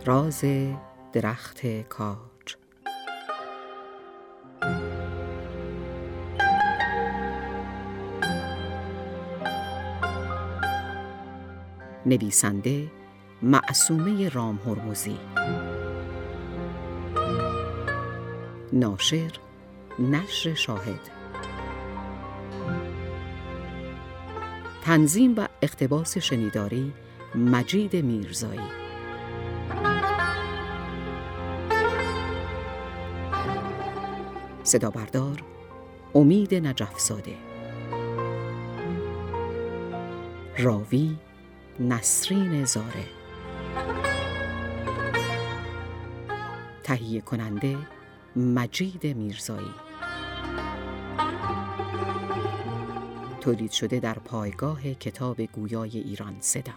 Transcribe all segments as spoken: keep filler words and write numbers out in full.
راز درخت کاج. نویسنده معصومه رامهرمزی. ناشر نشر شاهد. تنظیم و اقتباس شنیداری مجید میرزایی. صدا بردار امید نجف‌زاده. راوی نسرین زاره. تهیه کننده مجید میرزایی. تولید شده در پایگاه کتاب گویای ایران صدا.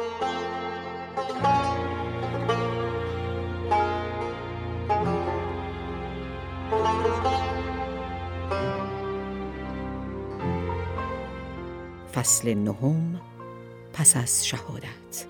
فصل نهم، پس از شهادت.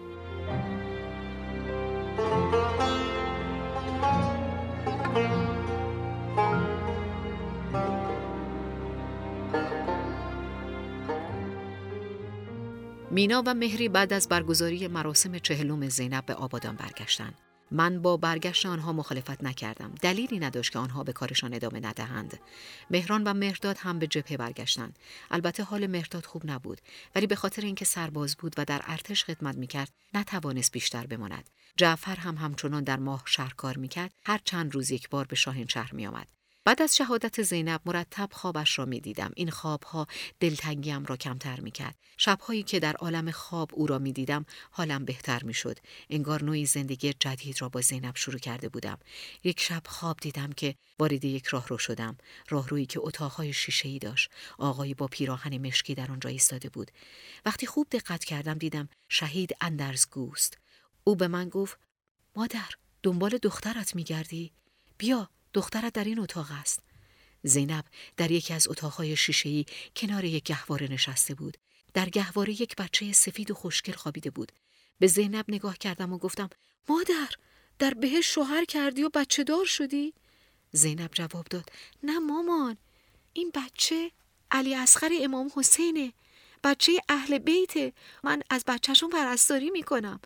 مینا و مهری بعد از برگزاری مراسم چهلم زینب به آبادان برگشتند. من با برگشت آنها مخالفت نکردم. دلیلی نداشت که آنها به کارشان ادامه ندهند. مهران و مهرداد هم به جبهه برگشتند. البته حال مهرداد خوب نبود، ولی به خاطر اینکه سرباز بود و در ارتش خدمت میکرد نتوانست بیشتر بماند. جعفر هم همچنان در ماه شهر کار میکرد، هر چند روز یک بار به شاهینشهر میآمد. بعد از شهادت زینب مرتب خوابش را می دیدم. این خوابها دلتنگیم را کمتر می کرد. شبهایی که در عالم خواب او را می دیدم حالم بهتر می شد. انگار نوعی زندگی جدید را با زینب شروع کرده بودم. یک شب خواب دیدم که وارد یک راهرو شدم. راهرویی که اتاقهای شیشه‌ای داشت. آقایی با پیراهن مشکی در آنجا ایستاده بود. وقتی خوب دقت کردم دیدم شهید اندرزگوست. او به من گفت: مادر، دنبال دخترت می گردی؟ بیا، دخترت در این اتاق است. زینب در یکی از اتاقهای شیشه‌ای کنار یک گهواره نشسته بود. در گهواره یک بچه سفید و خوشگل خوابیده بود. به زینب نگاه کردم و گفتم: مادر، در بهش شوهر کردی و بچه دار شدی؟ زینب جواب داد: نه مامان، این بچه علی اصغر امام حسینه، بچه اهل بیته. من از بچهشون پرستاری میکنم.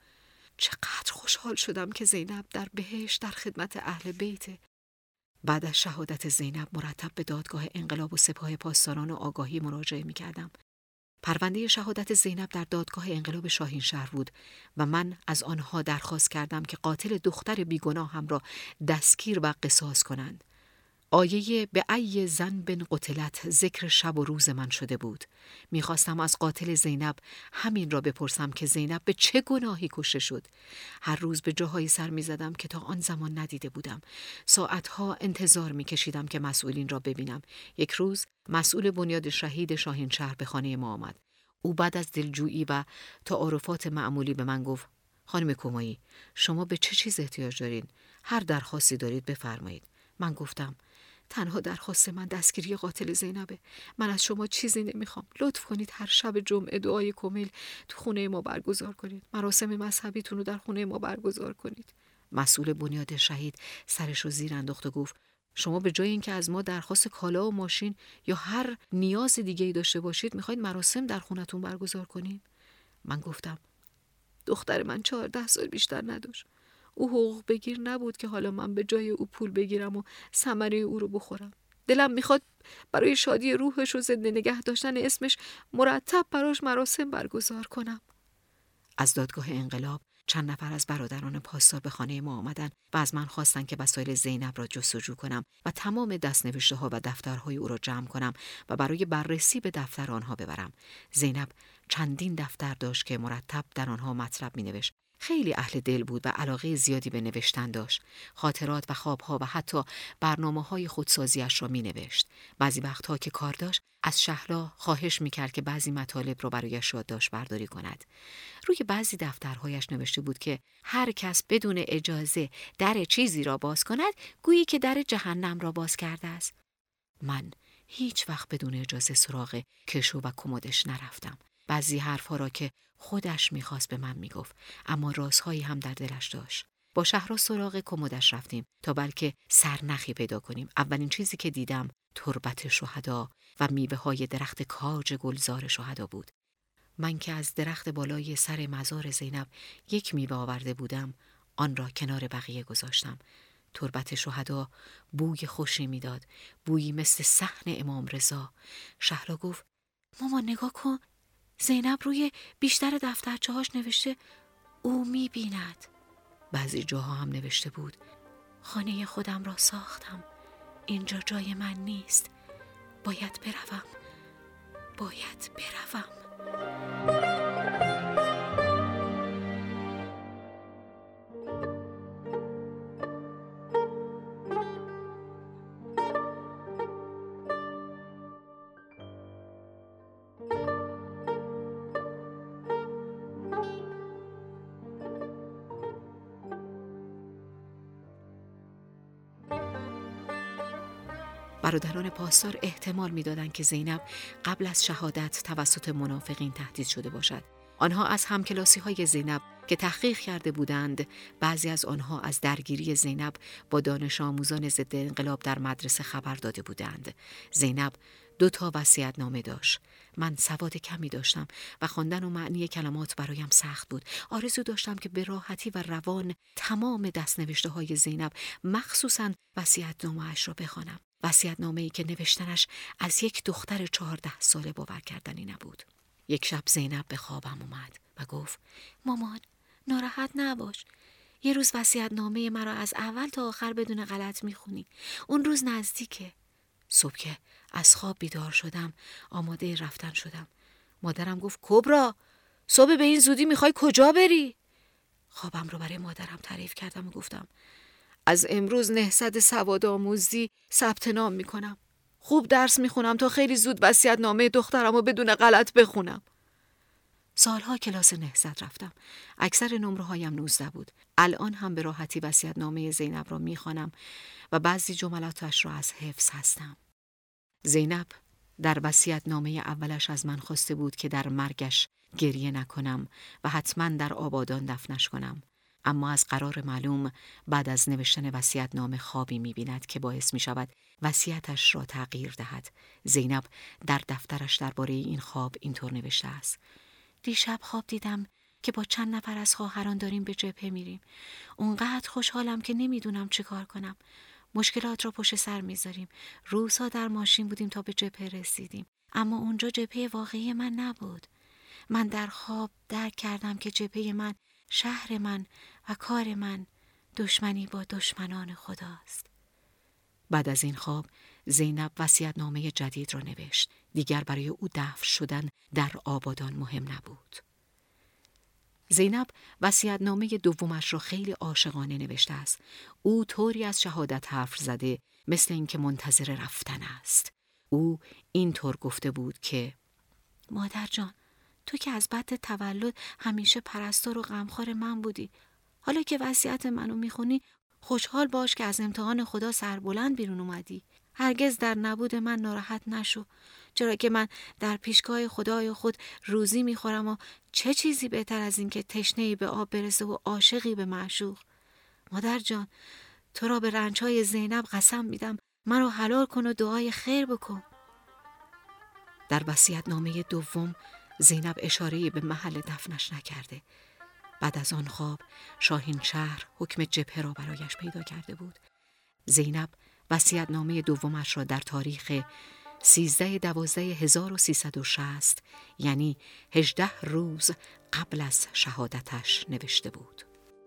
چقدر خوشحال شدم که زینب در بهش در خدمت اهل بیته. بعد از شهادت زینب مرتب به دادگاه انقلاب و سپاه پاسداران و آگاهی مراجعه می کردم. پرونده شهادت زینب در دادگاه انقلاب شاهینشهر بود و من از آنها درخواست کردم که قاتل دختر بیگناهم را دستگیر و قصاص کنند. آیه به ای ذنب قتلت ذکر شب و روز من شده بود. میخواستم از قاتل زینب همین را بپرسم که زینب به چه گناهی کشته شد. هر روز به جاهایی سر میزدم که تا آن زمان ندیده بودم. ساعتها انتظار میکشیدم که مسئولین را ببینم. یک روز مسئول بنیاد شهید شاهینشهر به خانه ما آمد. او بعد از دلجویی و تعارفات معمولی به من گفت: خانم کمایی، شما به چه چیز احتیاج دارین؟ هر درخواستی دارید بفرمایید. من گفتم: تنها درخواست من دستگیری قاتل زینبه. من از شما چیزی نمیخوام. لطف کنید هر شب جمعه دعای کمیل تو خونه ما برگزار کنید. مراسم مذهبیتون رو در خونه ما برگزار کنید. مسئول بنیاد شهید سرش رو زیر انداخت و گفت: شما به جای اینکه از ما درخواست کالا و ماشین یا هر نیاز دیگه‌ای داشته باشید میخواید مراسم در خونتون برگزار کنید؟ من گفتم: دختر من چهارده سال بیشتر نداشت. او حقوق بگیر نبود که حالا من به جای او پول بگیرم و ثمره او رو بخورم. دلم میخواد برای شادی روحش و زنده نگه داشتن اسمش مرتب براش مراسم برگزار کنم. از دادگاه انقلاب چند نفر از برادران پاسدار به خانه ما آمدن و از من خواستن که وسایل زینب را جستجو کنم و تمام دستنوشته ها و دفترهای او را جمع کنم و برای بررسی به دفتر آنها ببرم. زینب چندین دفتر داشت که مرتب در آنها مطلب می نوشت. خیلی اهل دل بود و علاقه زیادی به نوشتن داشت. خاطرات و خوابها و حتی برنامه‌های خودسازیش را می‌نوشت. بعضی وقتها که کار داشت از شهلا خواهش می‌کرد که بعضی مطالب را برایش یادداشت برداری کند. روی بعضی دفترهایش نوشته بود که هر کس بدون اجازه در چیزی را باز کند گویی که در جهنم را باز کرده است. من هیچ وقت بدون اجازه سراغ کشو و کمدش نرفتم. بعضی حرفها را که خودش میخواست به من میگفت، اما رازهایی هم در دلش داشت. با شهرا سراغ کمدش رفتیم تا بلکه سرنخی پیدا کنیم. اولین چیزی که دیدم تربت شهدا و میوه های درخت کاج گلزار شهدا بود. من که از درخت بالای سر مزار زینب یک میوه آورده بودم، آن را کنار بقیه گذاشتم. تربت شهدا بوی خوشی میداد، بویی مثل صحن امام رضا. شهلا گفت: مامان نگاه کن، زینب روی بیشتر دفترچه هاش نوشته او میبیند. بعضی جاها هم نوشته بود: خانه خودم را ساختم، اینجا جای من نیست، باید بروم، باید بروم. برادران پاسدار احتمال می‌دادند که زینب قبل از شهادت توسط منافقین تهدید شده باشد. آنها از همکلاسی‌های زینب که تحقیق کرده بودند، بعضی از آنها از درگیری زینب با دانش آموزان ضد انقلاب در مدرسه خبر داده بودند. زینب دو تا وصیت‌نامه داشت. من سواد کمی داشتم و خواندن و معنی کلمات برایم سخت بود. آرزو داشتم که به راحتی و روان تمام دست‌نوشته‌های زینب، مخصوصاً وصیت‌نامه‌اش را بخوانم. وصیت‌نامه‌ای که نوشتنش از یک دختر چهارده ساله باور کردنی نبود. یک شب زینب به خوابم اومد و گفت: مامان ناراحت نباش، یه روز وصیت‌نامه مرا از اول تا آخر بدون غلط میخونی، اون روز نزدیکه. صبح که از خواب بیدار شدم آماده رفتن شدم. مادرم گفت: کبرا، صبح به این زودی میخوای کجا بری؟ خوابم رو برای مادرم تعریف کردم و گفتم: از امروز نهضت سوادآموزی ثبت نام میکنم. خوب درس میخونم تا خیلی زود وصیت‌نامه دخترم رو بدون غلط بخونم. سالها کلاس نهضت رفتم. اکثر نمره هایم نوزده بود. الان هم به راحتی وصیت‌نامه زینب را میخوانم و بعضی جملاتش را از حفظ هستم. زینب در وصیت‌نامه اولش از من خواسته بود که در مرگش گریه نکنم و حتما در آبادان دفنش کنم. اما از قرار معلوم بعد از نوشتن وصیت‌نامه خوابی می‌بیند که باعث می‌شود وصیتش را تغییر دهد. زینب در دفترش درباره این خواب اینطور نوشته است: دیشب خواب دیدم که با چند نفر از خواهران داریم به جبهه میریم. اونقدر خوشحالم که نمیدونم چه کار کنم. مشکلات را پشت سر میذاریم. روزها در ماشین بودیم تا به جبهه رسیدیم. اما اونجا جبهه واقعی من نبود. من در خواب درک کردم که جبهه من شهر من و کار من دشمنی با دشمنان خداست. بعد از این خواب زینب وصیت‌نامه جدید را نوشت. دیگر برای او دفن شدن در آبادان مهم نبود. زینب وصیت‌نامه دومش را خیلی عاشقانه نوشته است. او طوری از شهادت حرف زده مثل اینکه منتظر رفتن است. او اینطور گفته بود که: مادر جان، تو که از بعد تولد همیشه پرستار و غمخوار من بودی. حالا که وصیت منو میخونی خوشحال باش که از امتحان خدا سربلند بیرون اومدی. هرگز در نبود من ناراحت نشو، چرا که من در پیشگاه خدای خود روزی میخورم و چه چیزی بهتر از این که تشنه‌ای به آب برسه و عاشقی به معشوق. مادر جان، تو را به رنج‌های زینب قسم میدم، مرا حلال کن و دعای خیر بکن. در وصیت‌نامه دوم زینب اشاره‌ای به محل دفنش نکرده. بعد از آن خواب شاهین شهر حکم جبهه را برایش پیدا کرده بود. زینب وصیت‌نامه دومش را در تاریخ سیزده دوازده هزار و سیصد و شصت، یعنی هجده روز قبل از شهادتش نوشته بود.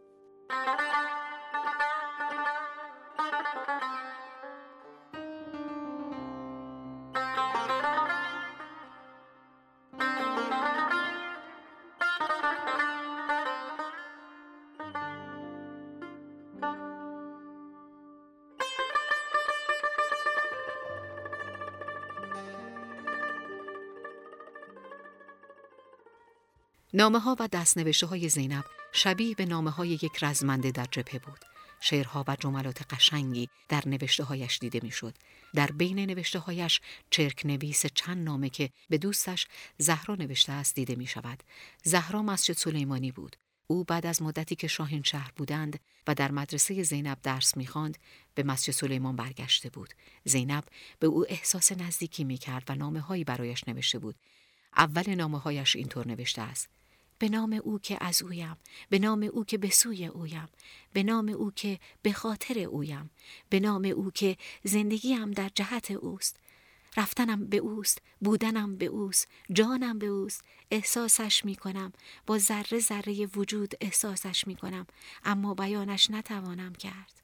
نامه ها و دستنوشته های زینب شبیه به نامه های یک رزمنده در جبهه بود. شعرها و جملات قشنگی در نوشته هایش دیده می شد. در بین نوشته هایش چرک نویس چند نامه که به دوستش زهرا نوشته است دیده می شود. زهرا مسجد سلیمانی بود. او بعد از مدتی که شاهینشهر بودند و در مدرسه زینب درس می‌خواند، به مسجد سلیمان برگشته بود. زینب به او احساس نزدیکی می‌کرد و نامه‌هایی برایش نوشته بود. اول نامه‌هایش اینطور نوشته است: به نام او که از اویم، به نام او که به سوی اویم، به نام او که به خاطر اویم، به نام او که زندگیم در جهت اوست. رفتنم به اوست، بودنم به اوست، جانم به اوست. احساسش می کنم، با ذره ذره وجود احساسش می کنم، اما بیانش نتوانم کرد.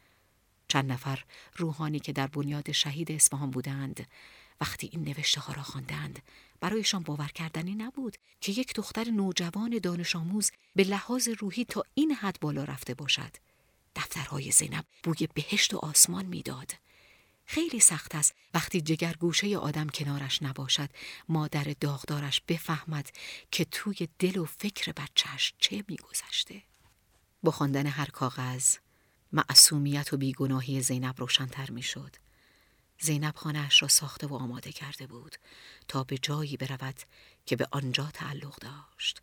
چند نفر روحانی که در بنیاد شهید اصفهان بودند، وقتی این نوشته ها را خواندند، برایشان باور کردنی نبود که یک دختر نوجوان دانش آموز به لحاظ روحی تا این حد بالا رفته باشد. دفترهای زینب بوی بهشت و آسمان میداد. خیلی سخت است وقتی جگرگوشه آدم کنارش نباشد، مادر داغدارش بفهمد که توی دل و فکر بچهش چه میگذشته. با خواندن هر کاغذ، معصومیت و بیگناهی زینب روشن‌تر میشد. زینب خانه‌اش را ساخته و آماده کرده بود تا به جایی برود که به آنجا تعلق داشت.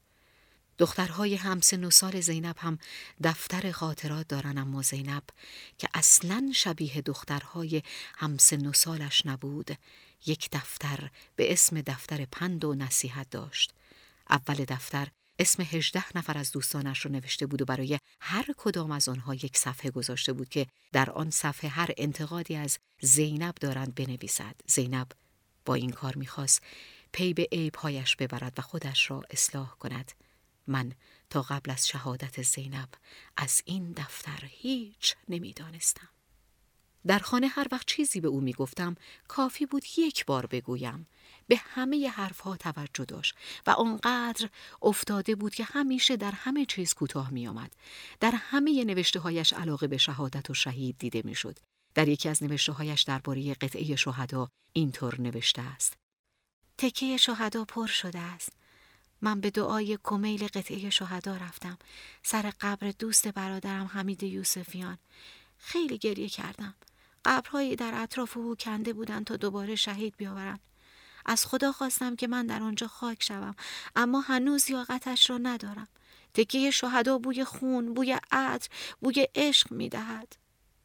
دخترهای همسن و سال زینب هم دفتر خاطرات دارن، اما زینب که اصلاً شبیه دخترهای همسن و سالش نبود، یک دفتر به اسم دفتر پند و نصیحت داشت. اول دفتر اسم هجده نفر از دوستانش رو نوشته بود و برای هر کدام از آنها یک صفحه گذاشته بود که در آن صفحه هر انتقادی از زینب دارند بنویسد. زینب با این کار می‌خواست پی به عیب‌هایش ببرد و خودش را اصلاح کند. من تا قبل از شهادت زینب از این دفتر هیچ نمی‌دانستم. در خانه هر وقت چیزی به او میگفتم کافی بود یک بار بگویم. به همه حرفها توجه داشت و آنقدر افتاده بود که همیشه در همه چیز کوتاه می آمد. در همه نوشته هایش علاقه به شهادت و شهید دیده می شد. در یکی از نوشته هایش درباره قطعه شهدا اینطور نوشته است: تکه شهدا پر شده است. من به دعای کمیل قطعه شهدا رفتم سر قبر دوست برادرم حمید یوسفیان. خیلی گریه کردم. قبرهایی در اطراف او کنده بودند تا دوباره شهید بیاورند. از خدا خواستم که من در آنجا خاک شوم، اما هنوز لیاقتش را ندارم. تکیه شهدا بوی خون، بوی عطر، بوی عشق می دهد.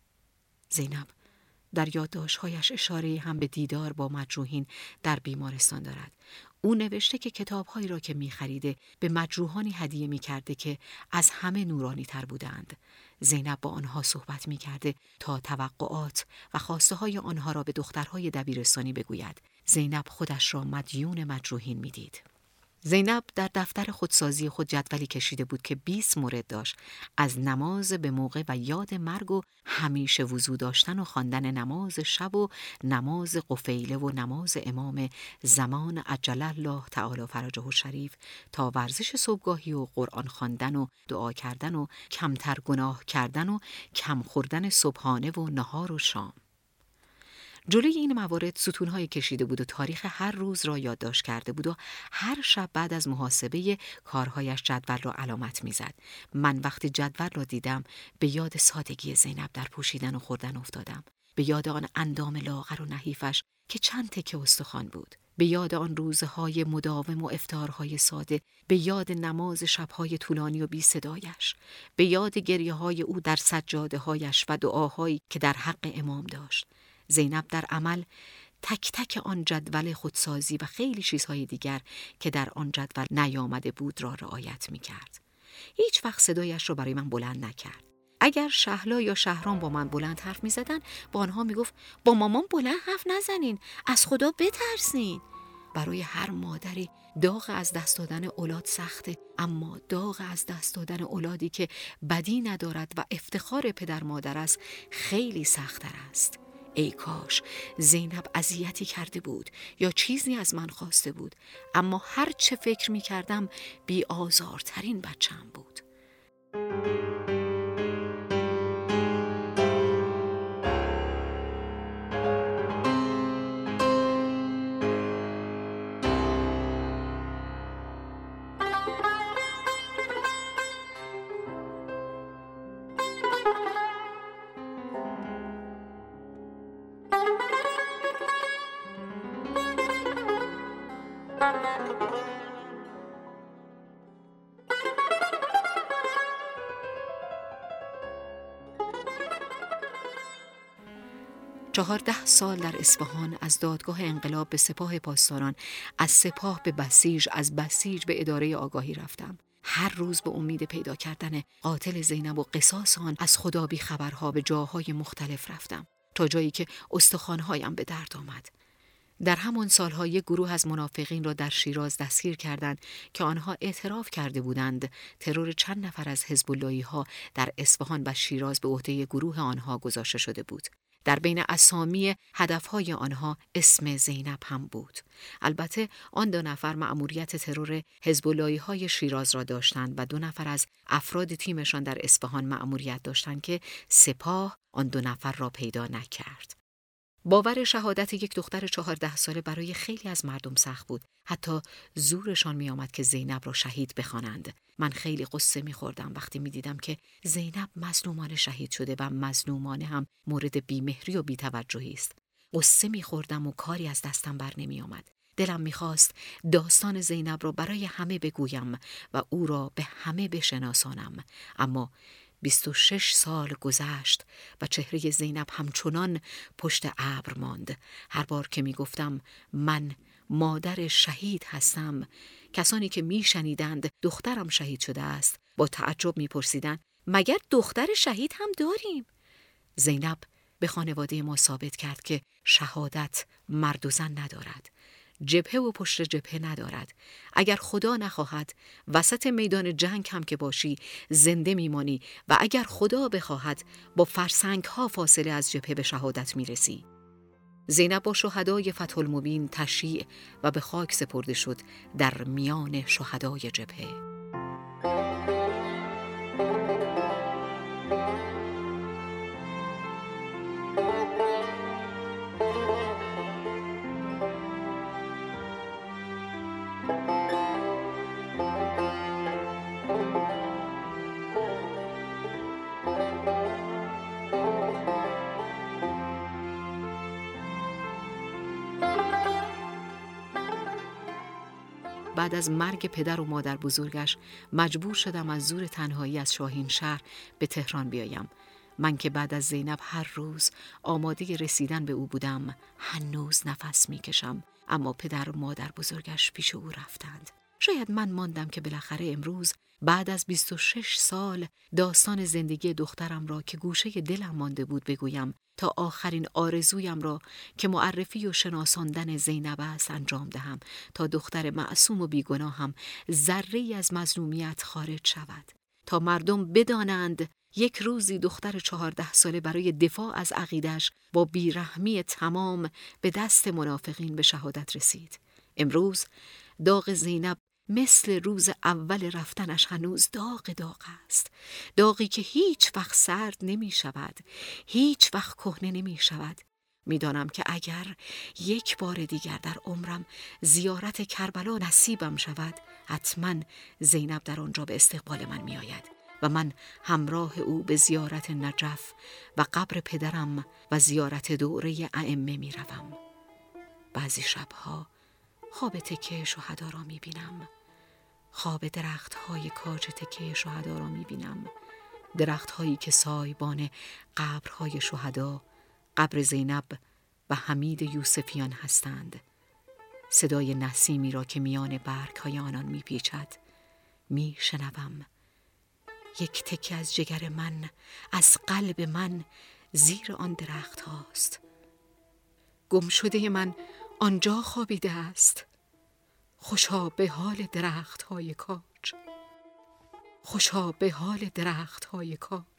زینب در یادداشت‌هایش اشاره هم به دیدار با مجروحین در بیمارستان دارد. او نوشته که کتاب‌هایی را که می‌خریده به مجروحانی هدیه می‌کرده که از همه نورانی تر بودند. زینب با آنها صحبت می‌کرده تا توقعات و خواسته‌های آنها را به دخترهای دبیرستانی بگوید. زینب خودش را مدیون مجروحین می‌دید. زینب در دفتر خودسازی خود جدولی کشیده بود که بیست مورد داشت: از نماز به موقع و یاد مرگ و همیشه وضو داشتن و خواندن نماز شب و نماز قفیله و نماز امام زمان عجل الله تعالی فرجه الشریف تا ورزش صبحگاهی و قرآن خواندن و دعا کردن و کمتر گناه کردن و کم خوردن صبحانه و نهار و شام. جلوی این موارد ستون‌های کشیده بود و تاریخ هر روز را یادداشت کرده بود و هر شب بعد از محاسبه کارهایش جدول را علامت می‌زد. من وقتی جدول را دیدم به یاد سادگی زینب در پوشیدن و خوردن افتادم، به یاد آن اندام لاغر و نحیفش که چند تکه استخوان بود، به یاد آن روزهای مداوم و افطارهای ساده، به یاد نماز شبهای طولانی و بی صدایش، به یاد گریه‌های او در سجاده‌هایش و دعاهایی که در حق امام داشت. زینب در عمل تک تک آن جدول خودسازی و خیلی چیزهای دیگر که در آن جدول نیامده بود را رعایت می کرد. هیچ وقت صدایش را برای من بلند نکرد. اگر شهلا یا شهرام با من بلند حرف می زدن، با آنها می گفت با مامان بلند حرف نزنین، از خدا بترسین. برای هر مادری داغ از دست دادن اولاد سخته، اما داغ از دست دادن اولادی که بدی ندارد و افتخار پدر مادر است خیلی سخت‌تر است. ای کاش زینب اذیتی کرده بود یا چیزی از من خواسته بود، اما هر چه فکر می کردم بی آزارترین بچه‌ام بود. چهارده سال در اصفهان، از دادگاه انقلاب به سپاه پاسداران، از سپاه به بسیج، از بسیج به اداره آگاهی رفتم. هر روز به امید پیدا کردن قاتل زینب و قصاص آن از خدا بی خبرها به جاهای مختلف رفتم، تا جایی که استخوان‌هایم به درد آمد. در همان سالها یک گروه از منافقین را در شیراز دستگیر کردند که آنها اعتراف کرده بودند ترور چند نفر از حزب اللهی‌ها در اصفهان و شیراز به عهده گروه آنها گذاشته شده بود. در بین اسامی هدفهای آنها اسم زینب هم بود. البته آن دو نفر مأموریت ترور حزب اللهی‌های شیراز را داشتند و دو نفر از افراد تیمشان در اصفهان مأموریت داشتند که سپاه آن دو نفر را پیدا نکرد. باور شهادت یک دختر چهارده ساله برای خیلی از مردم سخت بود. حتی زورشان می آمد که زینب را شهید بخوانند. من خیلی قصه می خوردم وقتی می دیدم که زینب مظلومانه شهید شده و مظلومانه هم مورد بیمهری و بی‌توجهی است. قصه می خوردم و کاری از دستم بر نمی آمد. دلم می خواست داستان زینب را برای همه بگویم و او را به همه بشناسانم. اما بیست و شش سال گذشت و چهره زینب همچنان پشت ابر ماند. هر بار که می گفتم من مادر شهید هستم، کسانی که می شنیدند دخترم شهید شده است با تعجب می پرسیدند مگر دختر شهید هم داریم؟ زینب به خانواده ما ثابت کرد که شهادت مرد و زن ندارد، جبهه و پشت جبهه ندارد. اگر خدا نخواهد وسط میدان جنگ هم که باشی زنده میمانی و اگر خدا بخواهد با فرسنگ ها فاصله از جبهه به شهادت میرسی. زینب با شهدای فتح المبین تشییع و به خاک سپرده شد در میان شهدای جبهه. بعد از مرگ پدر و مادر بزرگش مجبور شدم از زور تنهایی از شاهین شهر به تهران بیایم. من که بعد از زینب هر روز آماده رسیدن به او بودم، هنوز نفس میکشم، اما پدر و مادر بزرگش پیش او رفتند. شاید من ماندم که بالاخره امروز بعد از بیست و شش سال داستان زندگی دخترم را که گوشه دلم مانده بود بگویم، تا آخرین آرزویم را که معرفی و شناساندن زینب است انجام دهم، تا دختر معصوم و بیگناهم ذره‌ای از مظلومیت خارج شود، تا مردم بدانند یک روزی دختر چهارده ساله برای دفاع از عقیدش با بیرحمی تمام به دست منافقین به شهادت رسید. امروز داغ زینب مثل روز اول رفتنش هنوز داغ داغ است، داغی که هیچ وقت سرد نمی شود، هیچ وقت کهنه نمی شود. می دانم که اگر یک بار دیگر در عمرم زیارت کربلا نصیبم شود، حتما زینب در آنجا به استقبال من می آید و من همراه او به زیارت نجف و قبر پدرم و زیارت دوره ائمه می روم. بعضی شبها خواب تکه شهدا را می بینم، خواب درخت های کاج تکه شهدا را می بینم، درخت هایی که سایبان قبرهای شهدا، قبر زینب و حمید یوسفیان هستند. صدای نسیمی را که میان برگ های آنان می پیچد می شنوم. یک تکه از جگر من، از قلب من زیر آن درخت هاست. گم شده من آنجا خوابیده است. خوشا به حال درخت های کاج، خوشا به حال درخت های کاج.